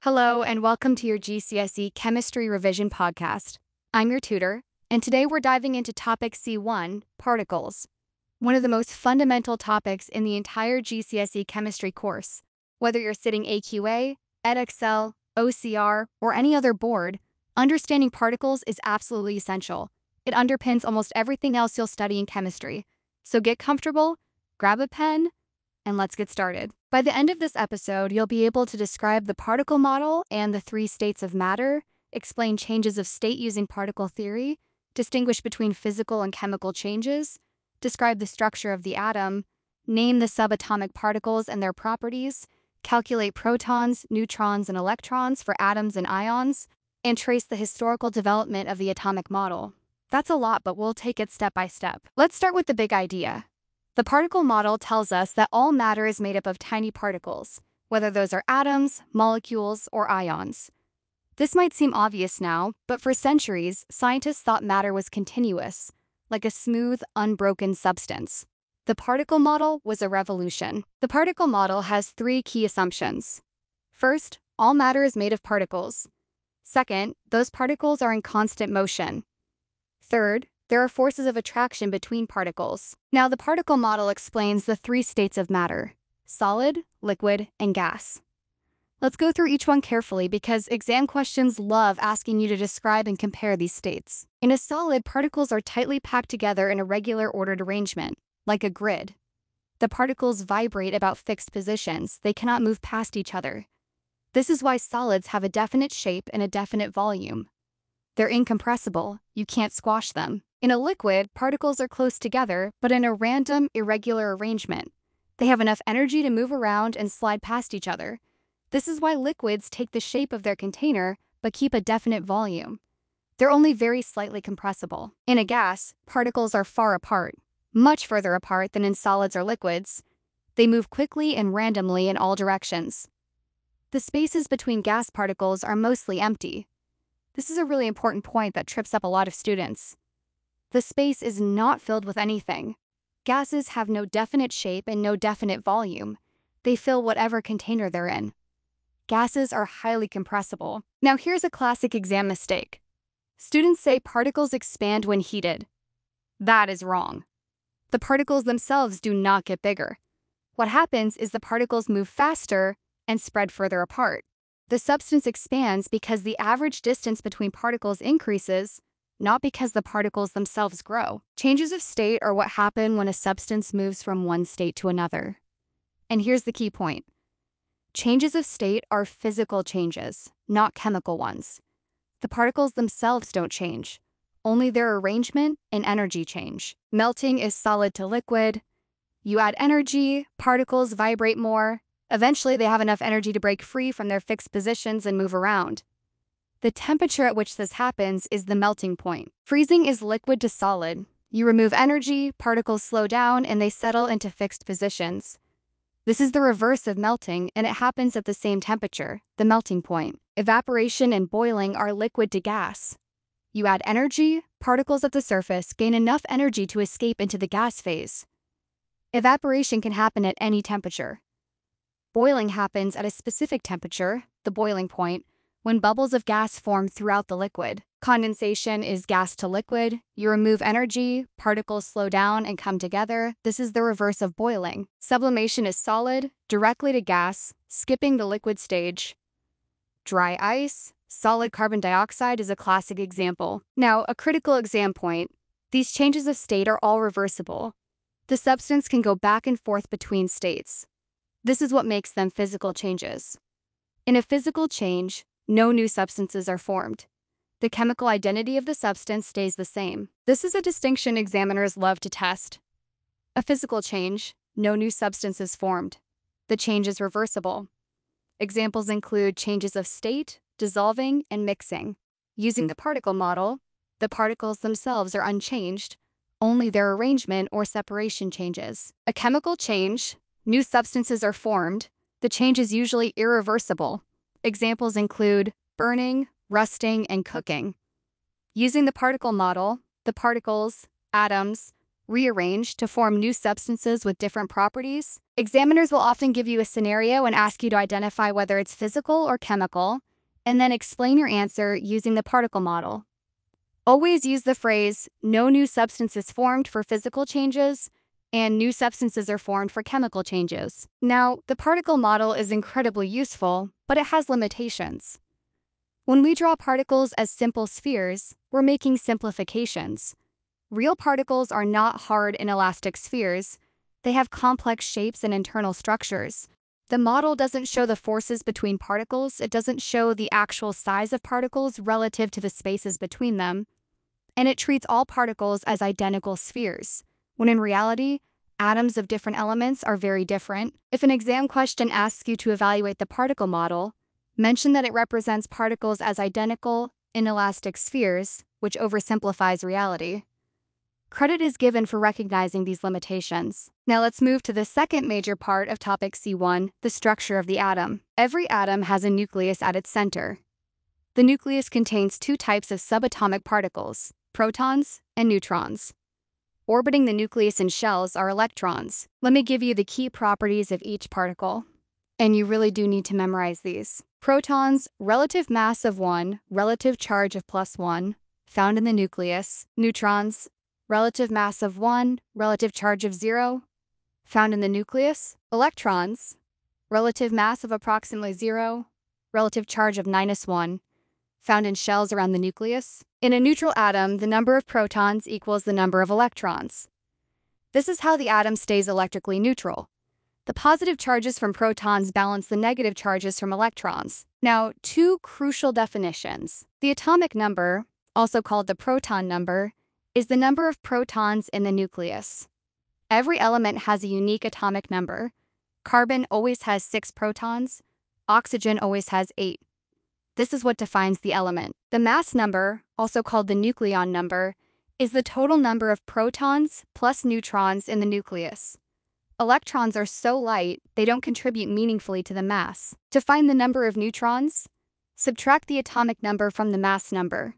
Hello, and welcome to your GCSE Chemistry Revision Podcast. I'm your tutor, and today we're diving into topic C1, particles, one of the most fundamental topics in the entire GCSE chemistry course. Whether you're sitting AQA, Edexcel, OCR, or any other board, understanding particles is absolutely essential. It underpins almost everything else you'll study in chemistry. So get comfortable, grab a pen, and let's get started. By the end of this episode, you'll be able to describe the particle model and the three states of matter, explain changes of state using particle theory, distinguish between physical and chemical changes, describe the structure of the atom, name the subatomic particles and their properties, calculate protons, neutrons, and electrons for atoms and ions, and trace the historical development of the atomic model. That's a lot, but we'll take it step by step. Let's start with the big idea. The particle model tells us that all matter is made up of tiny particles, whether those are atoms, molecules, or ions. This might seem obvious now, but for centuries, scientists thought matter was continuous, like a smooth, unbroken substance. The particle model was a revolution. The particle model has three key assumptions. First, all matter is made of particles. Second, those particles are in constant motion. Third, there are forces of attraction between particles. Now, the particle model explains the three states of matter: solid, liquid, and gas. Let's go through each one carefully because exam questions love asking you to describe and compare these states. In a solid, particles are tightly packed together in a regular ordered arrangement, like a grid. The particles vibrate about fixed positions. They cannot move past each other. This is why solids have a definite shape and a definite volume. They're incompressible. You can't squash them. In a liquid, particles are close together, but in a random, irregular arrangement. They have enough energy to move around and slide past each other. This is why liquids take the shape of their container, but keep a definite volume. They're only very slightly compressible. In a gas, particles are far apart, much further apart than in solids or liquids. They move quickly and randomly in all directions. The spaces between gas particles are mostly empty. This is a really important point that trips up a lot of students. The space is not filled with anything. Gases have no definite shape and no definite volume. They fill whatever container they're in. Gases are highly compressible. Now here's a classic exam mistake. Students say particles expand when heated. That is wrong. The particles themselves do not get bigger. What happens is the particles move faster and spread further apart. The substance expands because the average distance between particles increases, not because the particles themselves grow. Changes of state are what happen when a substance moves from one state to another. And here's the key point. Changes of state are physical changes, not chemical ones. The particles themselves don't change. Only their arrangement and energy change. Melting is solid to liquid. You add energy, particles vibrate more. Eventually, they have enough energy to break free from their fixed positions and move around. The temperature at which this happens is the melting point. Freezing is liquid to solid. You remove energy, particles slow down, and they settle into fixed positions. This is the reverse of melting, and it happens at the same temperature, the melting point. Evaporation and boiling are liquid to gas. You add energy, particles at the surface gain enough energy to escape into the gas phase. Evaporation can happen at any temperature. Boiling happens at a specific temperature, the boiling point, when bubbles of gas form throughout the liquid. Condensation is gas to liquid. You remove energy, particles slow down and come together. This is the reverse of boiling. Sublimation is solid, directly to gas, skipping the liquid stage. Dry ice, solid carbon dioxide is a classic example. Now, a critical exam point. These changes of state are all reversible. The substance can go back and forth between states. This is what makes them physical changes. In a physical change, no new substances are formed. The chemical identity of the substance stays the same. This is a distinction examiners love to test. A physical change, no new substance is formed. The change is reversible. Examples include changes of state, dissolving, and mixing. Using the particle model, the particles themselves are unchanged, only their arrangement or separation changes. A chemical change, new substances are formed. The change is usually irreversible. Examples include burning, rusting, and cooking. Using the particle model, the particles, atoms, rearrange to form new substances with different properties? Examiners will often give you a scenario and ask you to identify whether it's physical or chemical, and then explain your answer using the particle model. Always use the phrase, no new substance is formed for physical changes, and new substances are formed for chemical changes. Now, the particle model is incredibly useful, but it has limitations. When we draw particles as simple spheres, we're making simplifications. Real particles are not hard inelastic spheres. They have complex shapes and internal structures. The model doesn't show the forces between particles, it doesn't show the actual size of particles relative to the spaces between them, and it treats all particles as identical spheres, when in reality, atoms of different elements are very different. If an exam question asks you to evaluate the particle model, mention that it represents particles as identical, inelastic spheres, which oversimplifies reality. Credit is given for recognizing these limitations. Now let's move to the second major part of topic C1, the structure of the atom. Every atom has a nucleus at its center. The nucleus contains two types of subatomic particles, protons and neutrons. Orbiting the nucleus in shells are electrons. Let me give you the key properties of each particle. And you really do need to memorize these. Protons, relative mass of 1, relative charge of +1, found in the nucleus. Neutrons, relative mass of 1, relative charge of 0, found in the nucleus. Electrons, relative mass of approximately 0, relative charge of -1, found in shells around the nucleus. In a neutral atom, the number of protons equals the number of electrons. This is how the atom stays electrically neutral. The positive charges from protons balance the negative charges from electrons. Now, two crucial definitions. The atomic number, also called the proton number, is the number of protons in the nucleus. Every element has a unique atomic number. Carbon always has 6 protons. Oxygen always has 8. This is what defines the element. The mass number, also called the nucleon number, is the total number of protons plus neutrons in the nucleus. Electrons are so light, they don't contribute meaningfully to the mass. To find the number of neutrons, subtract the atomic number from the mass number.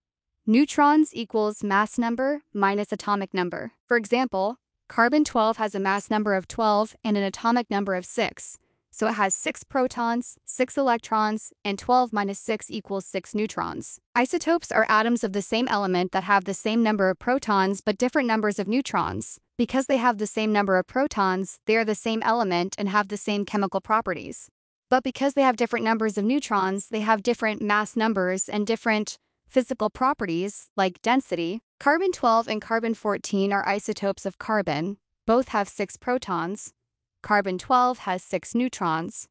Neutrons equals mass number minus atomic number. For example, carbon-12 has a mass number of 12 and an atomic number of 6. So it has 6 protons, 6 electrons, and 12 minus 6 equals 6 neutrons. Isotopes are atoms of the same element that have the same number of protons but different numbers of neutrons. Because they have the same number of protons, they are the same element and have the same chemical properties. But because they have different numbers of neutrons, they have different mass numbers and different physical properties, like density. Carbon-12 and carbon-14 are isotopes of carbon. Both have 6 protons. Carbon-12 has 6 neutrons.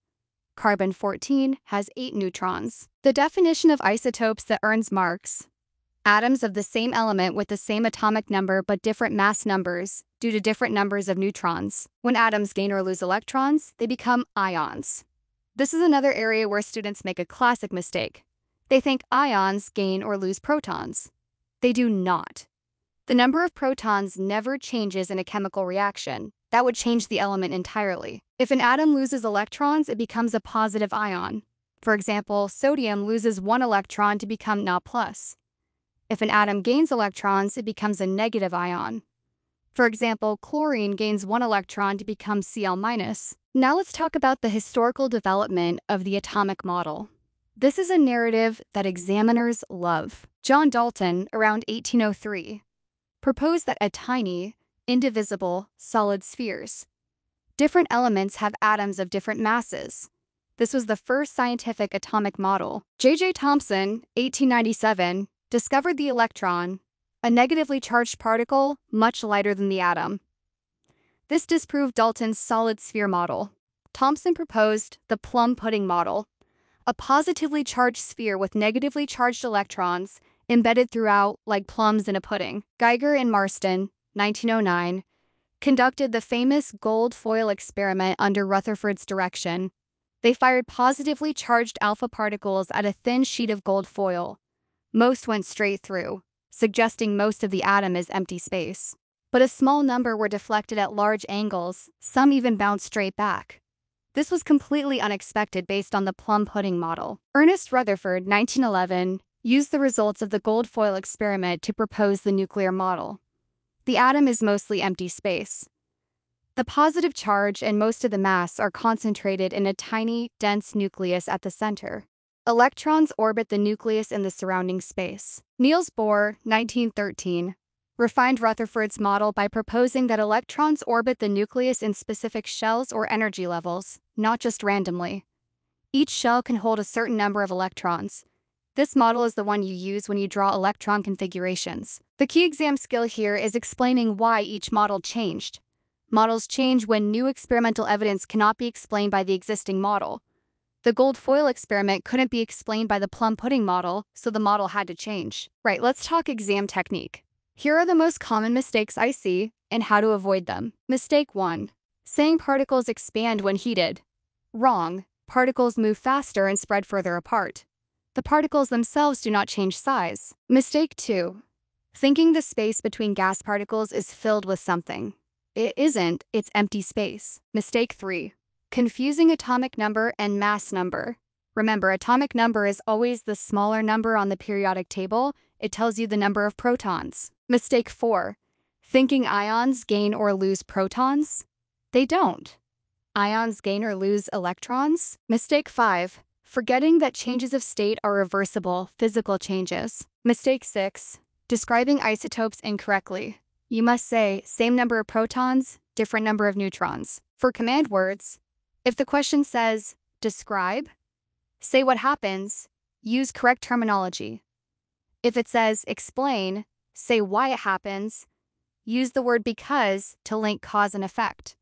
Carbon-14 has 8 neutrons. The definition of isotopes that earns marks: atoms of the same element with the same atomic number but different mass numbers due to different numbers of neutrons. When atoms gain or lose electrons, they become ions. This is another area where students make a classic mistake. They think ions gain or lose protons. They do not. The number of protons never changes in a chemical reaction. That would change the element entirely. If an atom loses electrons, it becomes a positive ion. For example, sodium loses 1 electron to become Na+. If an atom gains electrons, it becomes a negative ion. For example, chlorine gains 1 electron to become Cl-. Now let's talk about the historical development of the atomic model. This is a narrative that examiners love. John Dalton, around 1803, proposed that a tiny, indivisible, solid spheres. Different elements have atoms of different masses. This was the first scientific atomic model. J.J. Thomson, 1897, discovered the electron, a negatively charged particle much lighter than the atom. This disproved Dalton's solid sphere model. Thomson proposed the plum pudding model, a positively charged sphere with negatively charged electrons embedded throughout like plums in a pudding. Geiger and Marston, 1909, conducted the famous gold foil experiment under Rutherford's direction. They fired positively charged alpha particles at a thin sheet of gold foil. Most went straight through, suggesting most of the atom is empty space. But a small number were deflected at large angles, some even bounced straight back. This was completely unexpected based on the plum pudding model. Ernest Rutherford, 1911, used the results of the gold foil experiment to propose the nuclear model. The atom is mostly empty space. The positive charge and most of the mass are concentrated in a tiny, dense nucleus at the center. Electrons orbit the nucleus in the surrounding space. Niels Bohr, 1913, refined Rutherford's model by proposing that electrons orbit the nucleus in specific shells or energy levels, not just randomly. Each shell can hold a certain number of electrons. This model is the one you use when you draw electron configurations. The key exam skill here is explaining why each model changed. Models change when new experimental evidence cannot be explained by the existing model. The gold foil experiment couldn't be explained by the plum pudding model, so the model had to change. Right, let's talk exam technique. Here are the most common mistakes I see and how to avoid them. Mistake 1. Saying particles expand when heated. Wrong. Particles move faster and spread further apart. The particles themselves do not change size. Mistake 2. Thinking the space between gas particles is filled with something. It isn't, it's empty space. Mistake 3. Confusing atomic number and mass number. Remember, atomic number is always the smaller number on the periodic table. It tells you the number of protons. Mistake 4. Thinking ions gain or lose protons. They don't. Ions gain or lose electrons. Mistake 5. Forgetting that changes of state are reversible, physical changes. Mistake 6. Describing isotopes incorrectly. You must say, same number of protons, different number of neutrons. For command words, if the question says, describe, say what happens, use correct terminology. If it says, explain, say why it happens, use the word because to link cause and effect.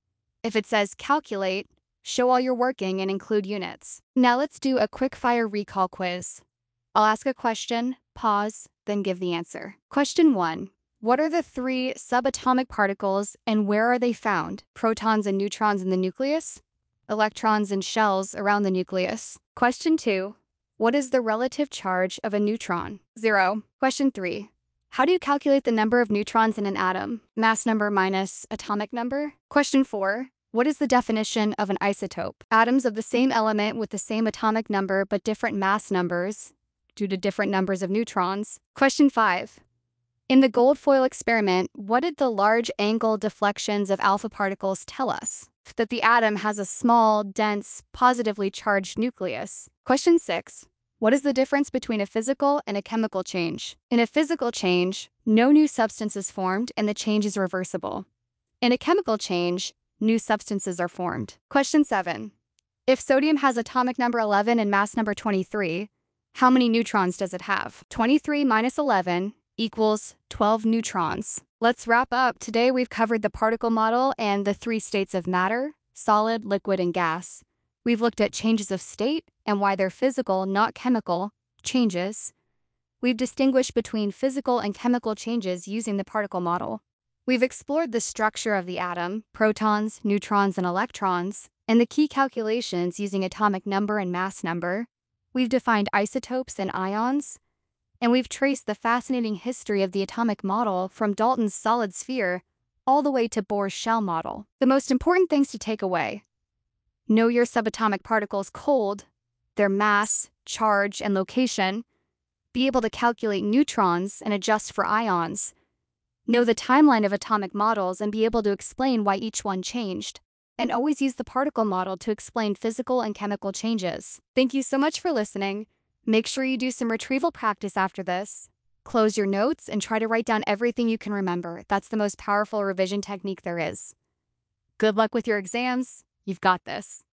If it says, calculate, show all your working and include units. Now let's do a quick-fire recall quiz. I'll ask a question, pause, then give the answer. Question 1. What are the 3 subatomic particles and where are they found? Protons and neutrons in the nucleus? Electrons and shells around the nucleus. Question 2. What is the relative charge of a neutron? 0. Question 3. How do you calculate the number of neutrons in an atom? Mass number minus atomic number. Question 4. What is the definition of an isotope? Atoms of the same element with the same atomic number but different mass numbers due to different numbers of neutrons. Question 5. In the gold foil experiment, what did the large angle deflections of alpha particles tell us? That the atom has a small, dense, positively charged nucleus. Question 6. What is the difference between a physical and a chemical change? In a physical change, no new substance is formed and the change is reversible. In a chemical change, new substances are formed. Question 7. If sodium has atomic number 11 and mass number 23, how many neutrons does it have? 23 minus 11 equals 12 neutrons. Let's wrap up. Today we've covered the particle model and the 3 states of matter, solid, liquid, and gas. We've looked at changes of state and why they're physical, not chemical, changes. We've distinguished between physical and chemical changes using the particle model. We've explored the structure of the atom, protons, neutrons, and electrons, and the key calculations using atomic number and mass number. We've defined isotopes and ions, and we've traced the fascinating history of the atomic model from Dalton's solid sphere all the way to Bohr's shell model. The most important things to take away: know your subatomic particles cold, their mass, charge, and location. Be able to calculate neutrons and adjust for ions. Know the timeline of atomic models and be able to explain why each one changed. And always use the particle model to explain physical and chemical changes. Thank you so much for listening. Make sure you do some retrieval practice after this. Close your notes and try to write down everything you can remember. That's the most powerful revision technique there is. Good luck with your exams. You've got this.